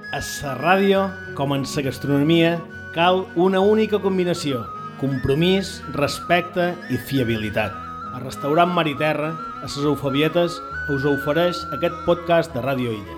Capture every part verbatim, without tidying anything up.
A la ràdio, com en la gastronomia, cal una única combinació: compromís, respecte i fiabilitat. El restaurant Mar i Terra, a les Eufebietes, us ofereix aquest podcast de Ràdio Illa.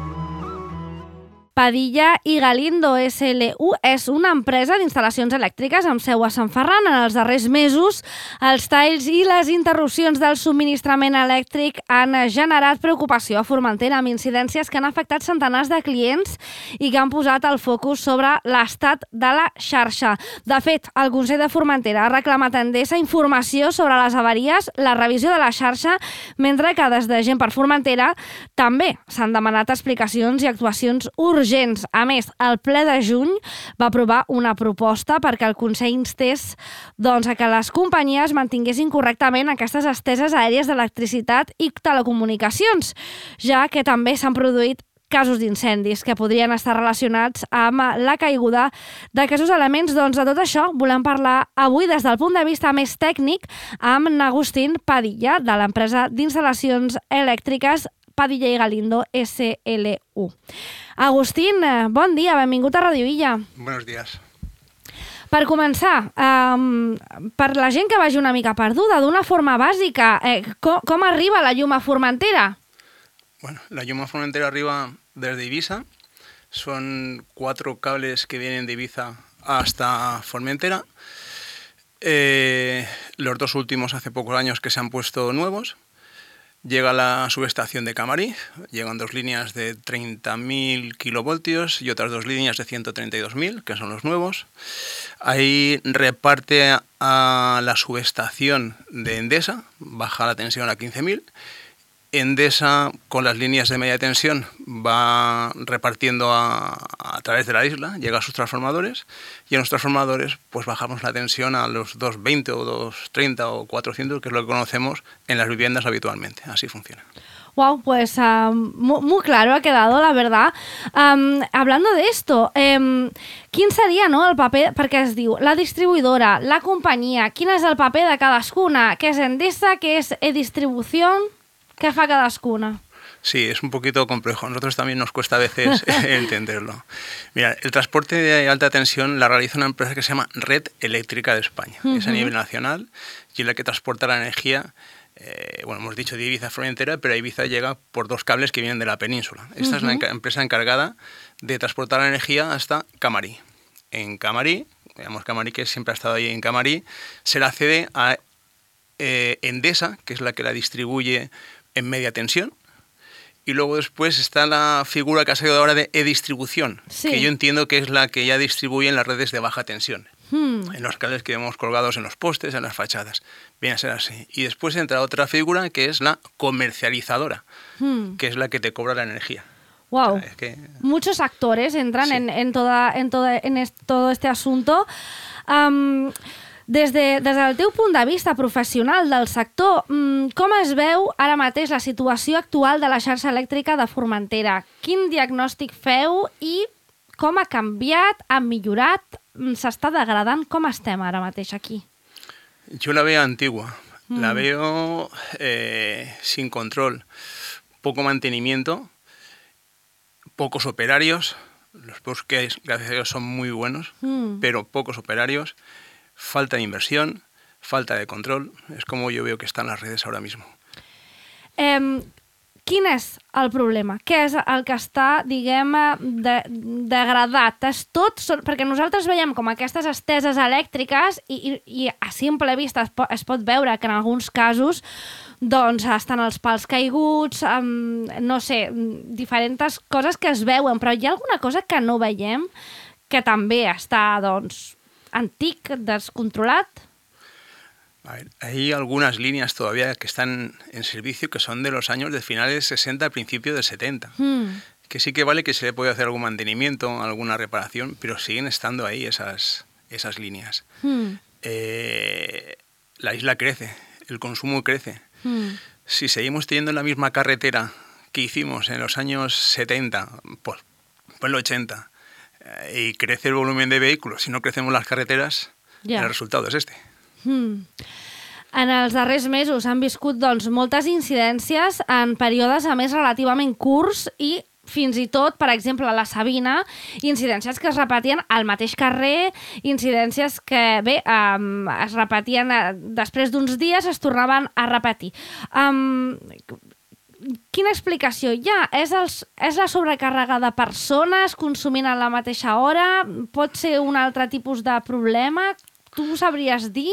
Padilla i Galindo S L U és una empresa d'instal·lacions elèctriques amb seu a Sant Ferran. En els darrers mesos, els talls i les interrupcions del subministrament elèctric han generat preocupació a Formentera, amb incidències que han afectat centenars de clients i que han posat el focus sobre l'estat de la xarxa. De fet, el Consell de Formentera ha reclamat a Endesa informació sobre les avaries, la revisió de la xarxa, mentre que des de Gent per Formentera també s'han demanat explicacions i actuacions urgents. A més, el ple de juny va aprovar una proposta perquè el Consell instés doncs, a que les companyies mantinguessin correctament aquestes esteses aèries d'electricitat i telecomunicacions, ja que també s'han produït casos d'incendis que podrien estar relacionats amb la caiguda d'aquests elements. Doncs de tot això volem parlar avui des del punt de vista més tècnic amb Agustín Padilla, de l'empresa d'instal·lacions elèctriques Padilla i Galindo S L U. Agustín, bon dia, benvingut a Ràdio Illa. Buenos días. Per començar, um, per la gent que vagi una mica perduda, d'una forma bàsica, eh, com, com arriba la llum a Formentera? Bueno, la llum a Formentera arriba desde Ibiza. Son cuatro cables que vienen de Ibiza hasta Formentera. Eh, los dos últimos hace pocos años que se han puesto nuevos. Llega la subestación de Camarí, llegan dos líneas de treinta mil kilovoltios y otras dos líneas de ciento treinta y dos mil, que son los nuevos. Ahí reparte a la subestación de Endesa, baja la tensión a quince mil. Endesa, con las líneas de media tensión, va repartiendo a, a través de la isla, llega a sus transformadores, y en los transformadores pues bajamos la tensión a los doscientos veinte o doscientos treinta o cuatrocientos, que es lo que conocemos en las viviendas habitualmente. Así funciona. Wow, pues uh, muy, muy claro ha quedado, la verdad. Um, hablando de esto, um, quin seria, no, el paper, perquè es diu la distribuïdora, la companyia, quin és el paper de cadascuna? Què és Endesa, què és e-distribució? ¿Qué fa cadascuna? Sí, es un poquito complejo. A nosotros también nos cuesta a veces entenderlo. Mira, el transporte de alta tensión la realiza una empresa que se llama Red Eléctrica de España. Uh-huh. Es a nivel nacional y es la que transporta la energía. Eh, bueno, hemos dicho de Ibiza a Formentera, pero a Ibiza llega por dos cables que vienen de la península. Esta uh-huh. es la empresa encargada de transportar la energía hasta Camarí. En Camarí, digamos Camarí, que siempre ha estado ahí en Camarí, se la cede a eh, Endesa, que es la que la distribuye en media tensión, y luego después está la figura que ha salido ahora de e-distribución, sí. que yo entiendo que es la que ya distribuye en las redes de baja tensión, hmm. en los cables que vemos colgados en los postes, en las fachadas. Viene a ser así. Y después entra otra figura que es la comercializadora, hmm. que es la que te cobra la energía. Wow, es que... muchos actores entran sí. en, en, toda, en, toda, en est, todo este asunto. Um, Des, de, des del teu punt de vista professional del sector, com es veu ara mateix la situació actual de la xarxa elèctrica de Formentera? Quin diagnòstic feu i com ha canviat, ha millorat, s'està degradant? Com estem ara mateix aquí? Yo la veo antigua, mm. la veo eh, sin control, poco mantenimiento, pocos operarios, los pocos que hay, gracias a Dios, son muy buenos, mm. pero pocos operarios. Falta de inversión, falta de control. Es como yo veo que están las redes ahora mismo. Eh, quin és el problema? Què és el que està, diguem, de, degradat? És tot, perquè nosaltres veiem com aquestes esteses elèctriques i, i, i a simple vista es pot, es pot veure que en alguns casos doncs estan els pals caiguts, um, no sé, diferents coses que es veuen, però hi ha alguna cosa que no veiem que també està, doncs, antic, descontrolat? A ver, hay algunas líneas todavía que están en servicio que son de los años de finales sesenta, principios de setenta. Hmm. Que sí que vale que se le puede hacer algún mantenimiento, alguna reparación, pero siguen estando ahí esas, esas líneas. Hmm. Eh, la isla crece, el consumo crece. Hmm. Si seguimos teniendo la misma carretera que hicimos en los años setenta, pues, pues el ochenta, y crece el volumen de vehículos, si no crecemos las carreteras, yeah. el resultado es este. Hmm. En els darrers mesos han viscut doncs, moltes incidències en períodes a més relativament curts i fins i tot, per exemple, a la Sabina, incidències que es repetien al mateix carrer, incidències que, bé, um, es repetien uh, després d'uns dies, es tornaven a repetir. Um, quina explicació hi ha? És, els, és la sobrecàrrega de persones consumint a la mateixa hora? Pot ser un altre tipus de problema? Tu ho sabries dir?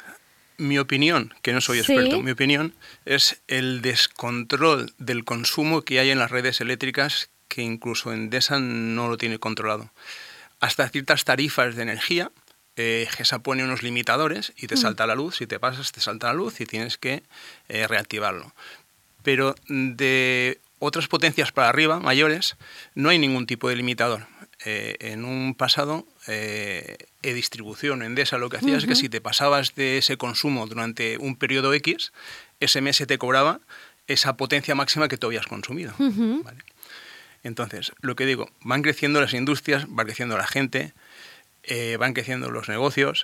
Mi opinión, que no soy experto, ¿sí? Mi opinión es el descontrol del consumo que hay en las redes eléctricas, que incluso Endesa no lo tiene controlado. Hasta ciertas tarifas de energía, eh, GESA pone unos limitadores y te mm. salta la luz, si te pasas te salta la luz y tienes que eh, reactivarlo. Pero de otras potencias para arriba, mayores, no hay ningún tipo de limitador. Eh, en un pasado, eh, E-Distribución, Endesa, lo que hacía uh-huh. es que si te pasabas de ese consumo durante un periodo X, ese mes te cobraba esa potencia máxima que tú habías consumido. Uh-huh. ¿Vale? Entonces, lo que digo, van creciendo las industrias, va creciendo la gente, eh, van creciendo los negocios,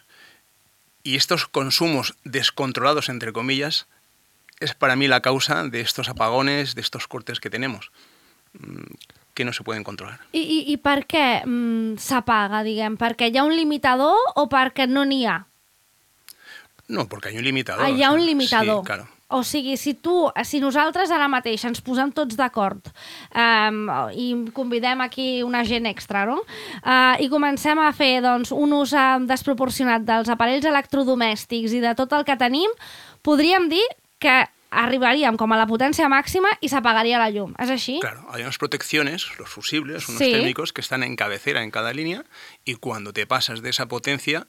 y estos consumos descontrolados, entre comillas, es para mí la causa de estos apagones, de estos cortes que tenemos, que no se pueden controlar. I, i, i per què mm, s'apaga, diguem? Perquè hi ha un limitador o perquè no n'hi ha? No, perquè hi ha un limitador. Ah, hi ha un limitador. Sí, claro. O sigui, si tu, si nosaltres ara mateix ens posem tots d'acord um, i convidem aquí una gent extra, no? Uh, I comencem a fer doncs, un ús uh, desproporcionat dels aparells electrodomèstics i de tot el que tenim, podríem dir que arribaríem com a la potència máxima y se apagaría la llum. ¿Es así? Claro, hay unas protecciones, los fusibles, unos sí. térmicos que están en cabecera en cada línea, y cuando te pasas de esa potencia,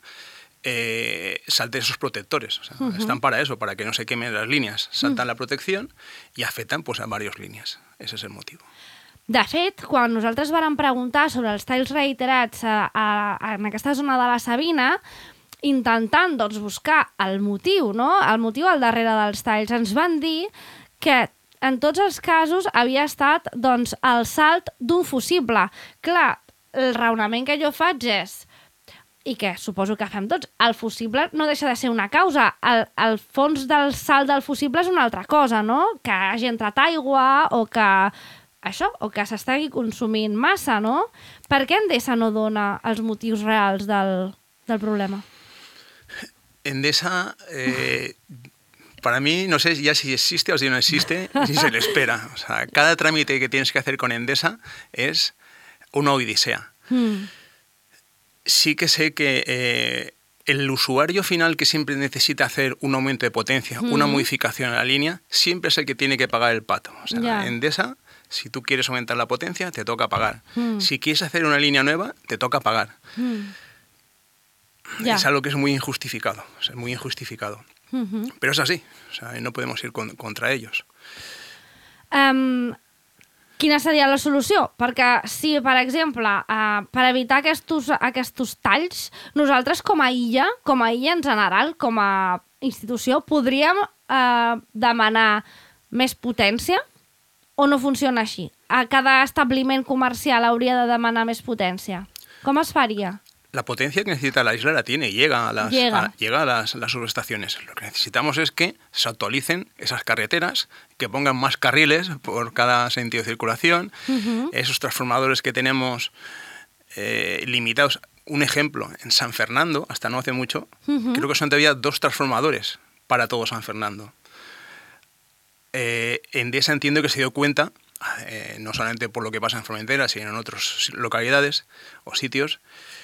eh, saltan esos protectores. O sea, uh-huh. Están para eso, para que no se quemen las líneas. Saltan uh-huh. la protección y afectan pues, a varias líneas. Ese es el motivo. De fet, quan nosaltres vàrem preguntar sobre els talls reiterats a, a, en aquesta zona de la Sabina, intentant doncs, buscar el motiu, no? El motiu al darrere dels talls, ens van dir que en tots els casos havia estat doncs, el salt d'un fusible. Clar, el raonament que jo faig és, i que suposo que fem tots, el fusible no deixa de ser una causa. El, el fons del salt del fusible és una altra cosa, no? Que hagi entrat aigua o que això, o que s'estigui consumint massa, no? Per què Endesa no dona els motius reals del, del problema? Endesa, eh, para mí, no sé ya si existe o si no existe, si se le espera. O sea, cada trámite que tienes que hacer con Endesa es una odisea. Hmm. Sí que sé que eh, el usuario final que siempre necesita hacer un aumento de potencia, hmm. una modificación en la línea, siempre es el que tiene que pagar el pato. O sea, yeah. Endesa, si tú quieres aumentar la potencia, te toca pagar. Hmm. Si quieres hacer una línea nueva, te toca pagar. Hmm. Ya. Es algo que es muy injustificado, o sea, muy injustificado. Uh-huh. Pero es así, o sea, no podemos ir con, contra ellos. Um, quina seria la solució? Perquè si, per exemple, uh, per evitar aquests, aquests talls, nosaltres com a illa, com a illa en general, com a institució, podríem uh, demanar més potència o no funciona així? A cada establiment comercial hauria de demanar més potència. Com es faria? La potencia que necesita la isla la tiene y llega a las, llega. A, llega a las, las subestaciones. Lo que necesitamos es que se actualicen esas carreteras, que pongan más carriles por cada sentido de circulación, uh-huh. esos transformadores que tenemos eh, limitados. Un ejemplo, en San Fernando, hasta no hace mucho, uh-huh. creo que son todavía dos transformadores para todo San Fernando. Eh, Endesa entiendo que se dio cuenta, eh, no solamente por lo que pasa en Formentera, sino en otras localidades o sitios,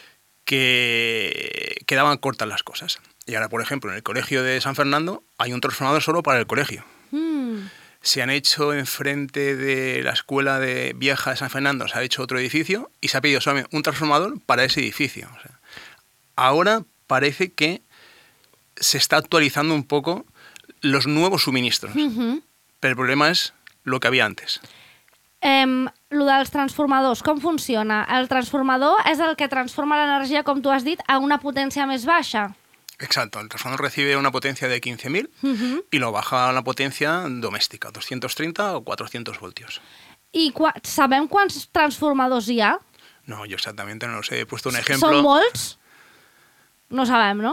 que quedaban cortas las cosas. Y ahora, por ejemplo, en el colegio de San Fernando hay un transformador solo para el colegio. Mm. Se han hecho enfrente de la escuela de vieja de San Fernando, se ha hecho otro edificio y se ha pedido solamente un transformador para ese edificio. O sea, ahora parece que se está actualizando un poco los nuevos suministros. Mm-hmm. Pero el problema es lo que había antes. Um, lo dels transformadors, com funciona? El transformador és el que transforma l'energia, com tu has dit, a una potència més baixa. Exacto, el transformador recibe una potencia de quince mil uh-huh. y lo baja a la potencia doméstica, doscientos treinta o cuatrocientos voltios. I qu- sabem quants transformadors hi ha? No, yo exactamente no lo sé, he puesto un ejemplo. ¿Són molts? No sabem, no?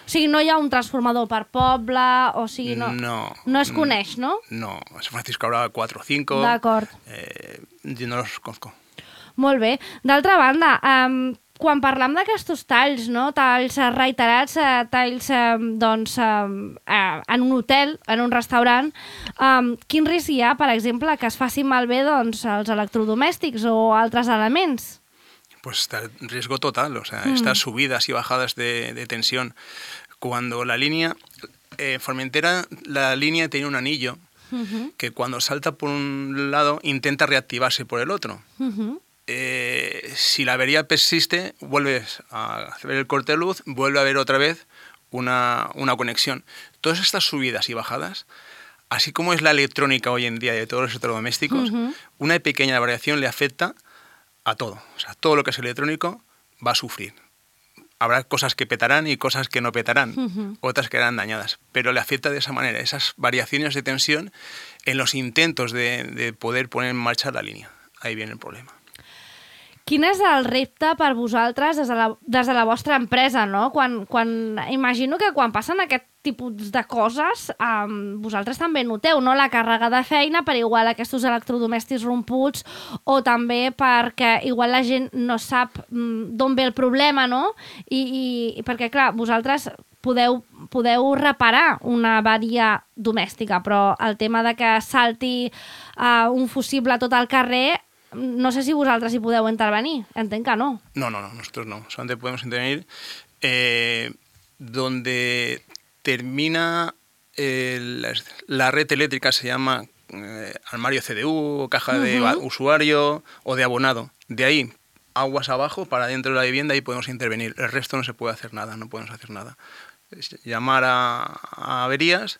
O sigui, no hi ha un transformador per poble, o sigui, no, no, no es coneix, no? No, San Francisco habrá cuatro o cinco. D'acord. Eh, yo no los conozco. Molt bé. D'altra banda, um, quan parlam d'aquestos talls, no? Talls reiterats, uh, talls uh, doncs, uh, uh, en un hotel, en un restaurant, um, quin risc hi ha, per exemple, que es facin malbé doncs, els electrodomèstics o altres elements? Pues está en riesgo total, o sea, mm. estas subidas y bajadas de, de tensión. Cuando la línea, eh, Formentera, la línea tiene un anillo uh-huh. que cuando salta por un lado intenta reactivarse por el otro. Uh-huh. Eh, si la avería persiste, vuelves a hacer el corte de luz, vuelve a haber otra vez una, una conexión. Todas estas subidas y bajadas, así como es la electrónica hoy en día de todos los electrodomésticos, uh-huh. una pequeña variación le afecta a todo. O sea, todo lo que es electrónico va a sufrir. Habrá cosas que petarán y cosas que no petarán, uh-huh. otras que quedarán dañadas, pero le afecta de esa manera, esas variaciones de tensión en los intentos de, de poder poner en marcha la línea. Ahí viene el problema. Quin és el repte per vosaltres des de la, des de la vostra empresa, no? Quan, quan, imagino que quan passen aquest tipus de coses, um, vosaltres també noteu, no?, la càrrega de feina per igual aquests electrodomèstics romputs o també perquè igual la gent no sap um, d'on ve el problema, no? I, i, i perquè, clar, vosaltres podeu, podeu reparar una avaria domèstica, però el tema de que salti uh, un fusible a tot el carrer, no sé si vosaltres hi podeu intervenir. Entenc que no. No, no, no, nosotros no. Solamente podemos intervenir eh, donde termina eh, la, la red eléctrica, se llama eh, armario C D U, caja de uh-huh. usuario o de abonado. De ahí, aguas abajo, para dentro de la vivienda, ahí podemos intervenir. El resto no se puede hacer nada, no podemos hacer nada. Es llamar a, a averías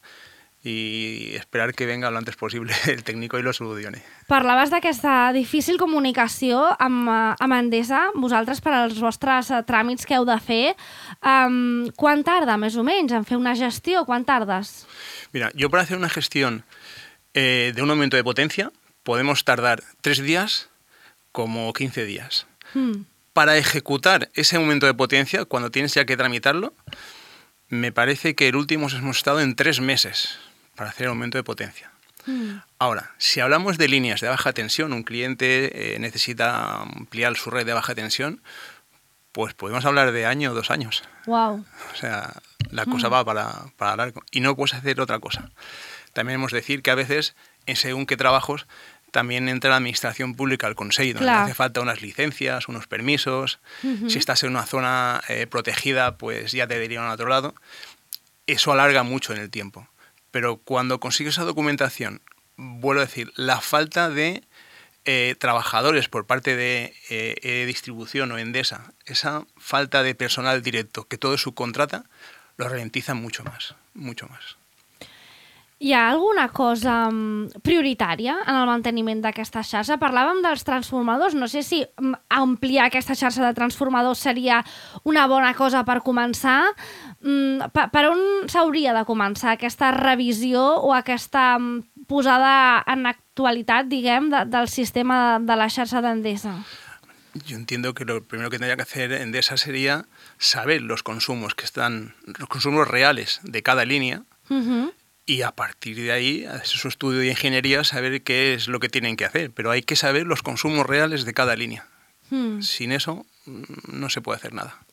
i esperar que venga lo antes possible el tècnic i lo solucione. Parlaves d'aquesta difícil comunicació amb, amb Endesa, vosaltres per als vostres tràmits que heu de fer. Um, ¿Cuán tarda, més o menys, en fer una gestió? ¿Cuán tardas? Mira, yo para hacer una gestión eh, de un aumento de potencia podemos tardar tres días como quince días. Hmm. Para ejecutar ese aumento de potencia, cuando tienes ya que tramitarlo, me parece que el último hemos estado en tres meses. Para hacer aumento de potencia. Mm. Ahora, si hablamos de líneas de baja tensión, un cliente eh, necesita ampliar su red de baja tensión, pues podemos hablar de año o dos años. Wow. O sea, la cosa mm. va para, para largo. Y no puedes hacer otra cosa. También hemos de decir que a veces, en según qué trabajos, también entra la administración pública al Consejo, donde hace falta unas licencias, unos permisos. Mm-hmm. Si estás en una zona eh, protegida, pues ya te derivan a otro lado. Eso alarga mucho en el tiempo. Pero cuando consigues esa documentación, vuelvo a decir, la falta de eh, trabajadores por parte de eh, eh, distribución o Endesa, esa falta de personal directo, que todo es subcontrata, lo ralentiza mucho más, mucho más. Hi ha alguna cosa prioritària en el manteniment d'aquesta xarxa? Parlàvem dels transformadors. No sé si ampliar aquesta xarxa de transformadors seria una bona cosa per començar. Per on s'hauria de començar aquesta revisió o aquesta posada en actualitat, diguem, del sistema de la xarxa d'Endesa? Yo entiendo que lo primero que tendría que hacer Endesa sería saber los consumos que están, los consumos reales de cada línea. Uh-huh. Y a partir de ahí, hacer su estudio de ingeniería, saber qué es lo que tienen que hacer. Pero hay que saber los consumos reales de cada línea. Hmm. Sin eso, no se puede hacer nada.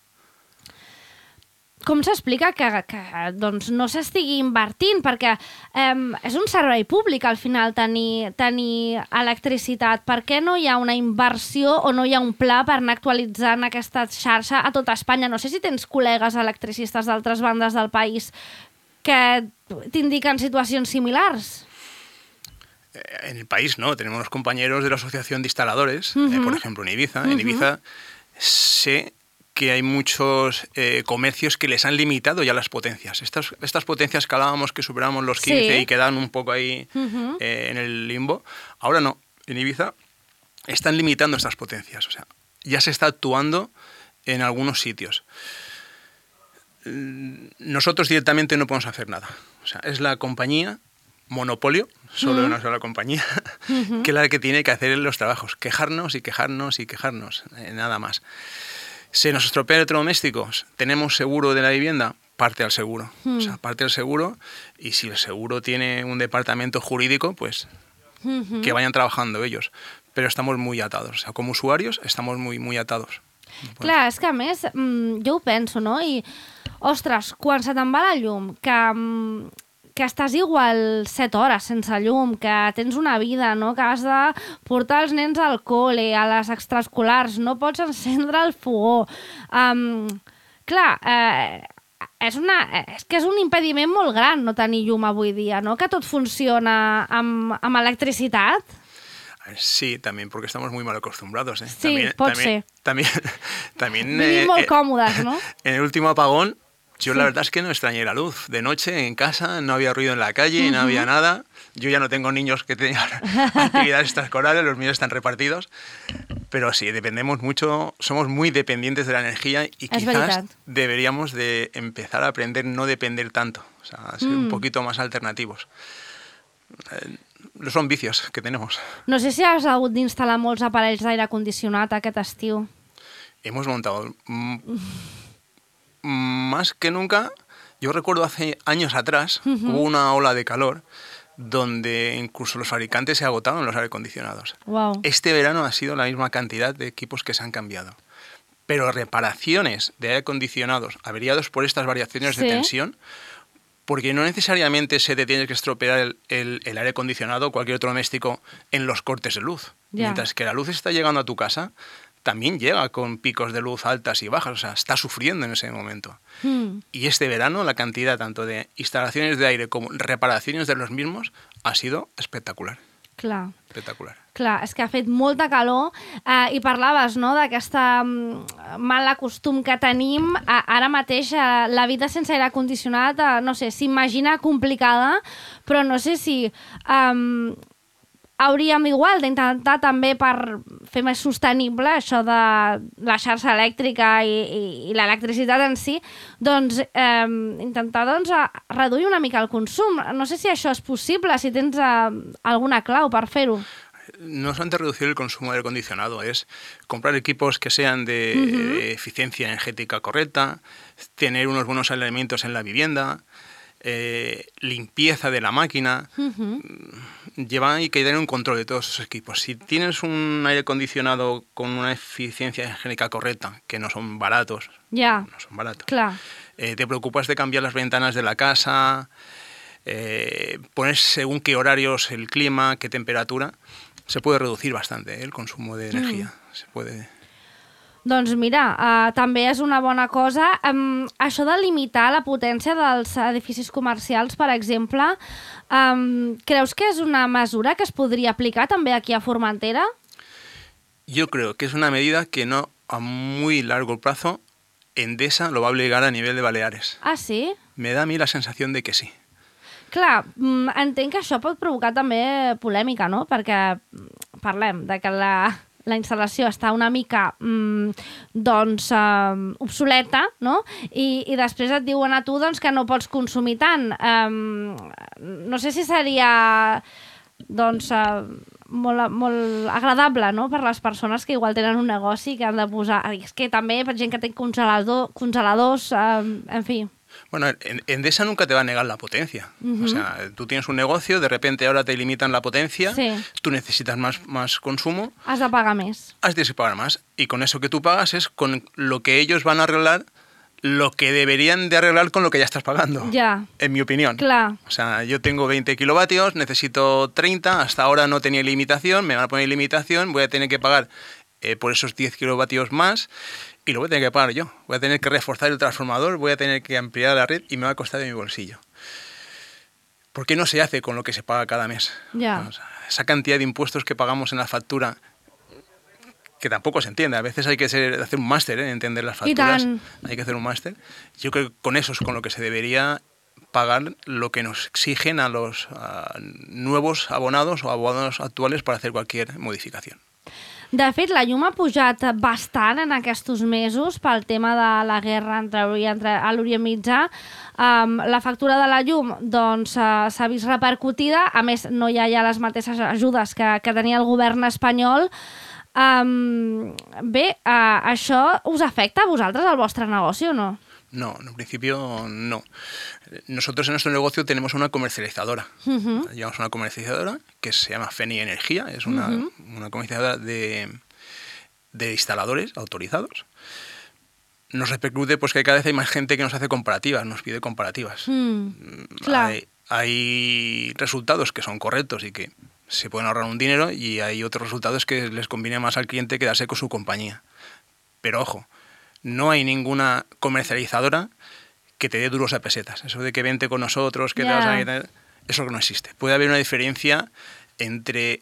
Com s'explica que, que doncs, no s'estigui invertint? Perquè eh, és un servei públic, al final, tenir, tenir electricitat. Per què no hi ha una inversió o no hi ha un pla per anar actualitzant aquesta xarxa a tota Espanya? No sé si tens col·legues electricistes d'altres bandes del país que t'indiquen situacions similars. En el país no, tenemos los compañeros de la Asociación de Instaladores, uh-huh. eh, por ejemplo en Ibiza. Uh-huh. En Ibiza sé que hay muchos eh, comercios que les han limitado ya las potencias. Estas, estas potencias que hablábamos que superamos los quince sí. y quedan un poco ahí uh-huh. eh, en el limbo, ahora no, en Ibiza están limitando estas potencias. O sea, ya se está actuando en algunos sitios. Nosotros directamente no podemos hacer nada. O sea, es la compañía, monopolio, solo uh-huh. una sola compañía, uh-huh. que es la que tiene que hacer los trabajos. Quejarnos y quejarnos y quejarnos, eh, nada más. ¿Se nos estropea el electrodoméstico? ¿Tenemos seguro de la vivienda? Parte al seguro. Mm. O sea, parte al seguro, y si el seguro tiene un departamento jurídico, pues mm-hmm. que vayan trabajando ellos. Pero estamos muy atados. O sea, como usuarios estamos muy, muy atados. Bueno. Clar, és que a més, jo ho penso, no? I, ostres, quan se te'n va la llum, que, que estàs igual set hores sense llum, que tens una vida, no? Que has de portar els nens al col·le, a les extraescolars, no pots encendre el fogó. Um, clar, eh, és, una, és que és un impediment molt gran no tenir llum avui dia, no? Que tot funciona amb, amb electricitat. Sí, también porque estamos muy mal acostumbrados. ¿eh? Sí, también, pot también, ser. También, también, Vivim eh, molt còmodes, no? En el último apagón, yo sí. la verdad es que no extrañé la luz. De noche, en casa, no había ruido en la calle, uh-huh. no había nada. Yo ya no tengo niños que tengan actividades extraescolares, los míos están repartidos. Pero sí, dependemos mucho, somos muy dependientes de la energía y es quizás veritat. Deberíamos de empezar a aprender no depender tanto, o sea, ser mm. un poquito más alternativos. Eh, Són vicios que tenemos. No sé si has hagut d'instal·lar molts aparells d'aire condicionat aquest estiu. Hemos montado m- más que nunca. Yo recuerdo hace años atrás, uh-huh. hubo una ola de calor donde incluso los fabricantes se agotaron los aire acondicionados. Wow. Este verano ha sido la misma cantidad de equipos que se han cambiado. Pero reparaciones de aire acondicionados averiados por estas variaciones sí. de tensión, porque no necesariamente se te tiene que estropear el, el, el aire acondicionado o cualquier otro doméstico en los cortes de luz. Yeah. Mientras que la luz está llegando a tu casa, también llega con picos de luz altas y bajas, o sea, está sufriendo en ese momento. Mm. Y este verano la cantidad tanto de instalaciones de aire como reparaciones de los mismos ha sido espectacular. Clar. Espectacular. Clar, és que ha fet molta calor eh, i parlaves, no?, d'aquesta mm, mal costum que tenim. Eh, ara mateix eh, la vida sense aire condicionat, eh, no sé, s'imagina complicada, però no sé si eh, hauríem igual d'intentar també per fer més sostenible això de la xarxa elèctrica i, i, i l'electricitat en si, doncs eh, intentar doncs, reduir una mica el consum. No sé si això és possible, si tens eh, alguna clau per fer-ho. No solamente reducir el consumo de aire acondicionado, es comprar equipos que sean de uh-huh. eficiencia energética correcta, tener unos buenos elementos en la vivienda, eh, limpieza de la máquina, uh-huh. llevar y que tener un control de todos esos equipos. Si tienes un aire acondicionado con una eficiencia energética correcta, que no son baratos, yeah. no son baratos, claro. eh, te preocupas de cambiar las ventanas de la casa, eh, poner según qué horarios el clima, qué temperatura, se puede reducir bastante eh, el consumo de energia. Mm. Se puede... Doncs mira, uh, també és una bona cosa. Um, això de limitar la potència dels edificis comercials, per exemple, um, creus que és una mesura que es podria aplicar també aquí a Formentera? Yo creo que es una medida que no a muy largo plazo Endesa lo va a obligar a nivel de Baleares. Ah, sí? Me da a mí la sensación de que sí. Clar, entenc que això pot provocar també polèmica, no? Perquè parlem de que la, la instal·lació està una mica mmm, doncs, um, obsoleta, no? I, I després et diuen a tu doncs, que no pots consumir tant. Um, no sé si seria doncs, uh, molt, molt agradable, no?, per les persones que igual tenen un negoci que han de posar... És que també per gent que té congelador, congeladors, um, en fi... Bueno, Endesa nunca te va a negar la potencia. Uh-huh. O sea, tú tienes un negocio, de repente ahora te limitan la potencia, sí. tú necesitas más, más consumo. Has de pagar más. Has de pagar más. Y con eso que tú pagas es con lo que ellos van a arreglar lo que deberían de arreglar con lo que ya estás pagando. Ya. En mi opinión. Claro. O sea, yo tengo veinte kilovatios, necesito treinta, hasta ahora no tenía limitación, me van a poner limitación, voy a tener que pagar eh, por esos diez kilovatios más. Y lo voy a tener que pagar yo. Voy a tener que reforzar el transformador, voy a tener que ampliar la red y me va a costar de mi bolsillo. ¿Por qué no se hace con lo que se paga cada mes? Ya. O sea, esa cantidad de impuestos que pagamos en la factura, que tampoco se entiende. A veces hay que ser, hacer un máster, ¿eh? Entender las facturas. Hay que hacer un máster. Yo creo que con eso es con lo que se debería pagar lo que nos exigen a los a nuevos abonados o abonados actuales para hacer cualquier modificación. De fet, la llum ha pujat bastant en aquests mesos pel tema de la guerra entre, entre l'Orient Mitjà. Um, la factura de la llum doncs, uh, s'ha vist repercutida. A més, no hi ha ja les mateixes ajudes que, que tenia el govern espanyol. Um, bé, uh, això us afecta a vosaltres, al vostre negoci, o no? No, en principio no. Nosotros en nuestro negocio tenemos una comercializadora. Uh-huh. Llevamos una comercializadora que se llama Feni Energía. Es una, uh-huh. una comercializadora de, de instaladores autorizados. Nos repercute pues que cada vez hay más gente que nos hace comparativas, nos pide comparativas. Mm, claro. Hay, hay resultados que son correctos y que se pueden ahorrar un dinero, y hay otros resultados que les conviene más al cliente quedarse con su compañía. Pero ojo, no hay ninguna comercializadora que te dé duros a pesetas. Eso de que vente con nosotros, que yeah. te vas a... Eso no existe. Puede haber una diferencia entre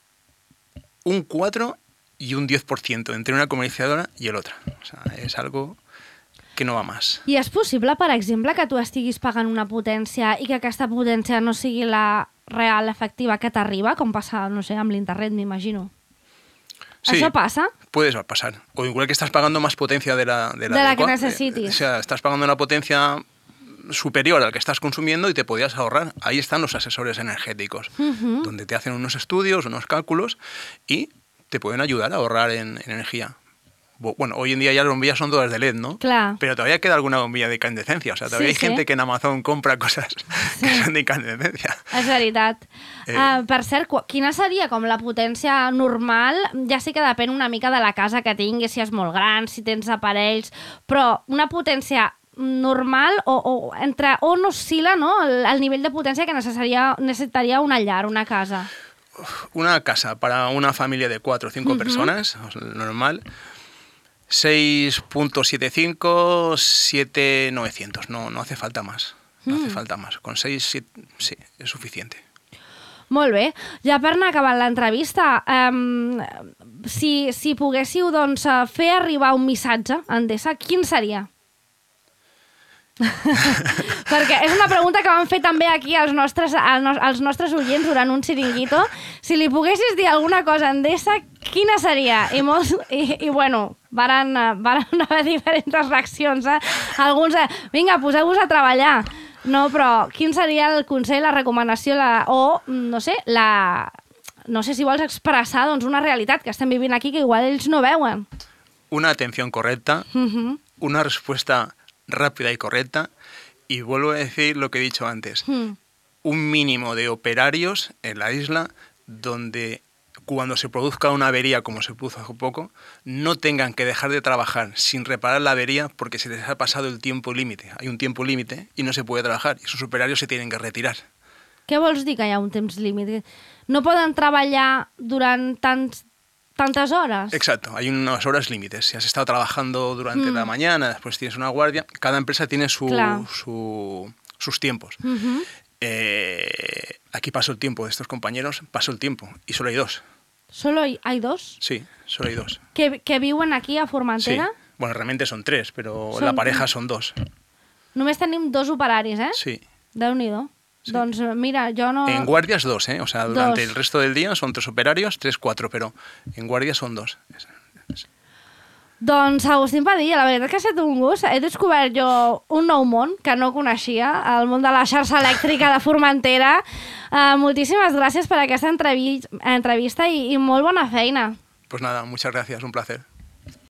un cuatro y un diez por ciento entre una comercializadora i l'altra. O sea, és algo que no va més. I és possible, per exemple, que tu estiguis pagant una potència i que aquesta potència no sigui la real efectiva que t'arriba, com passa, no sé, amb l'internet, m'imagino. Sí, ¿eso pasa? Puede pasar. O igual que estás pagando más potencia de la, de la, de la que necesites. O sea, estás pagando una potencia superior al que estás consumiendo y te podías ahorrar. Ahí están los asesores energéticos, uh-huh. donde te hacen unos estudios, unos cálculos y te pueden ayudar a ahorrar en, en energía. Bueno, hoy en día ya las bombillas son todas de L E D, ¿no? Claro. Pero todavía queda alguna bombilla de incandescencia. O sea, todavía sí, hay sí. gente que en Amazon compra cosas sí. que son de incandescencia. És veritat. Eh... Uh, per cert, quina seria com la potència normal? Ja sé que depèn una mica de la casa que tinguis, si és molt gran, si tens aparells, però una potència normal o, o entre on oscil·la, no?, el, el nivell de potència que necessitaria, necessitaria una llar, una casa. Una casa para una familia de cuatro o cinco uh-huh. personas, normal, seis punto setenta y cinco, siete mil novecientos. No, no hace falta más. No mm. hace falta más. Con seis, siete, sí, és suficiente. Molt bé. Ja per anar acabant l'entrevista, um, si, si poguéssiu doncs, fer arribar un missatge a Endesa, quin seria? Perquè és una pregunta que vam fer també aquí als nostres, als nostres oients durant un xiringuito. Si li poguessis dir alguna cosa a Endesa, quina seria? I, molts, i, i bueno, varen, varen haver diferents reaccions. Eh? Alguns, eh, vinga, poseu-vos a treballar. No, però quin seria el consell, la recomanació, la, o, no sé, la... No sé si vols expressar doncs, una realitat que estem vivint aquí que igual ells no veuen. Una atención correcta, uh-huh. una respuesta rápida y correcta, y vuelvo a decir lo que he dicho antes, hmm. un mínimo de operarios en la isla donde cuando se produzca una avería, como se puso hace poco, no tengan que dejar de trabajar sin reparar la avería porque se les ha pasado el tiempo límite. Hay un tiempo límite y no se puede trabajar, y esos operarios se tienen que retirar. Què vols dir que hi ha un temps límit? No poden treballar durant tants ¿tantas horas? Exacto, hay unas horas límites. Si has estado trabajando durante mm. la mañana, después tienes una guardia, cada empresa tiene su, claro. su, sus tiempos. Uh-huh. Eh, aquí paso el tiempo de estos compañeros, paso el tiempo, y solo hay dos. ¿Solo hay, hay dos? Sí, solo hay dos. ¿Que, que viuen aquí a Formentera? Sí. Bueno, realmente son tres, pero son... la pareja son dos. Només tenim dos operaris, eh? Sí. Déu-n'hi-do. Sí. Doncs mira, yo no... En guardias dos, ¿eh? O sea, durante dos. El resto del día son tres operarios, tres, cuatro, pero en guardias son dos. Doncs Agustín Padilla, la veritat que ha estat un gust. He descobert jo un nou món que no coneixia, el món de la xarxa elèctrica de Formentera. Uh, moltíssimes gràcies per aquesta entrevista i, i molt bona feina. Pues nada, muchas gracias, un placer.